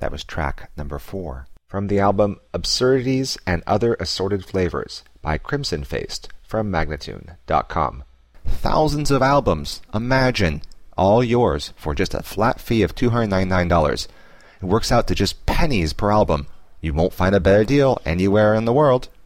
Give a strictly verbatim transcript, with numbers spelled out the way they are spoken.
That was track number four. From the album Absurdities and Other Assorted Flavors by Crimson Faced from Magnatune dot com. Thousands of albums, imagine, all yours for just a flat fee of two hundred ninety-nine dollars. It works out to just pennies per album. You won't find a better deal anywhere in the world.